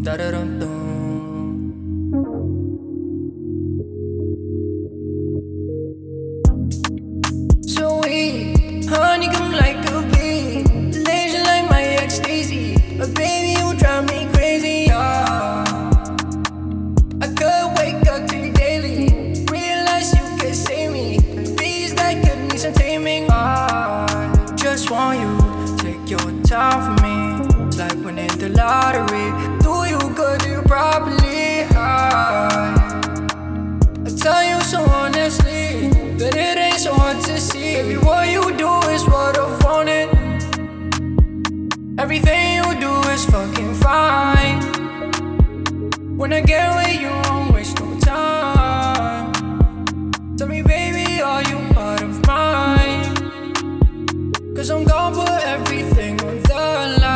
Da da dum dum. Sweet, honey, come like a bee. Lazy like my ecstasy. But baby, you drive me crazy. I could wake up to you daily. Realize you could save me. These that could need some taming. I just want you, take your time for me. It's like winning the lottery. Do you good, do you properly? I tell you so honestly that it ain't so hard to see. Baby, what you do is what I wanted. Everything you do is fucking fine. When I get with you, I don't waste no time. Tell me, baby, are you part of mine? Cause I'm gonna put everything on the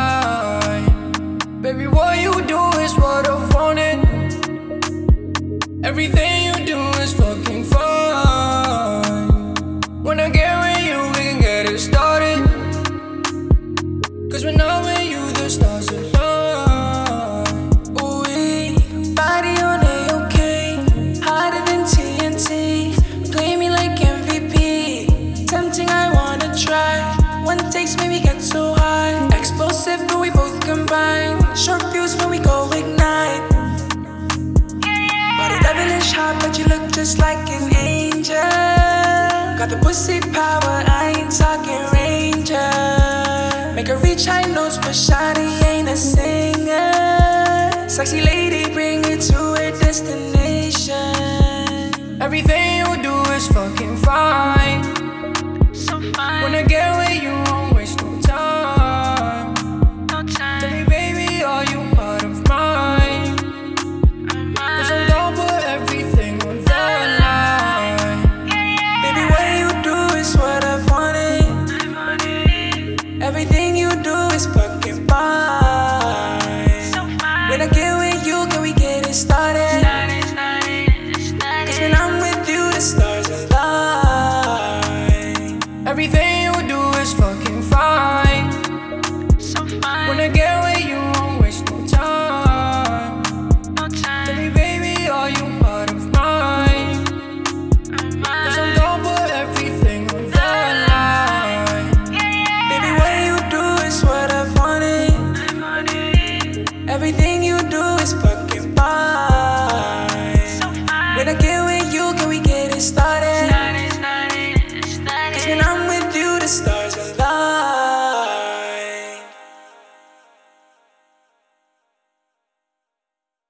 line. Baby, what you do is what I wanted. Everything you do is fucking fine. When I get with you, we can get it started. Cause when I'm with you, the stars align. Ooh, body on A-OK, hotter than TNT. Play me like MVP, tempting, I wanna try. One taste made me get so high. Explosive, but we both combine. Short fuse when we go ignite. Body devilish hot, but you look just like an angel. Got the pussy power, I ain't talking ranger. Make her reach high notes, but shawty ain't a singer. Sexy lady, bring it to her destination. Everything you do is fucking fine. So fine. When I get with you, I don't waste no time. No time. Tell me, baby, are you part of mine? Cause I'm gonna put everything on the line. Baby, what you do is what I wanted. Everything you do is fucking fine. When I get with you, can we get it started? Cause when I'm with you, the stars align. Everything you do is fucking fine. When I get with you, I don't waste no time. Tell me, baby, are you part of mine? Cause I'm gonna put everything on the line. Baby, what you do is what I wanted. Everything you do is fucking fine. When I get with you, can we get it started?